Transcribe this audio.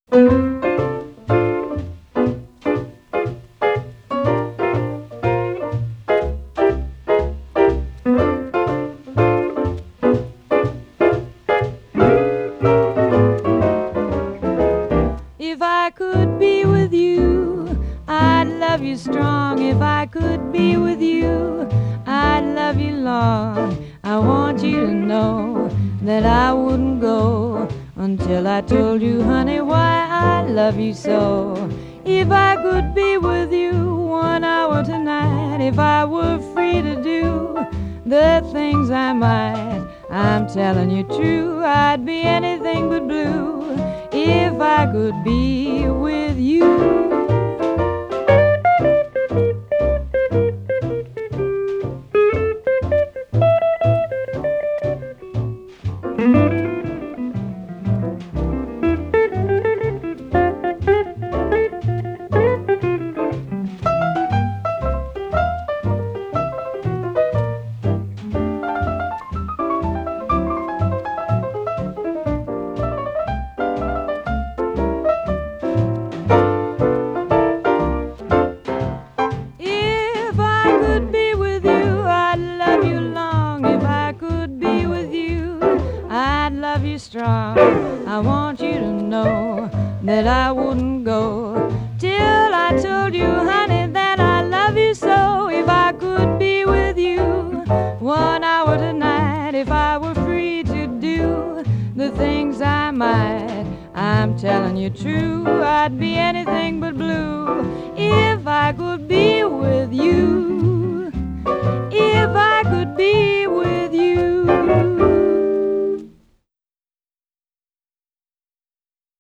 If I could be with you, I'd love you strong. If I could be with you, I'd love you long. I want you to know that I wouldn't go until I told you, honey, why I love you so. If I could be with you 1 hour tonight, if I were free to do the things I might, I'm telling you true, I'd be anything but blue if I could be with you. If I could be with you, I'd love you long. If I could be with you, I'd love you strong. I want you to know that I wouldn't go till I told you, honey, that I love you so. If I could be with you 1 hour tonight, if I were free to do the things I might, I'm telling you true, I'd be anything but blue if I could be with you. If I could be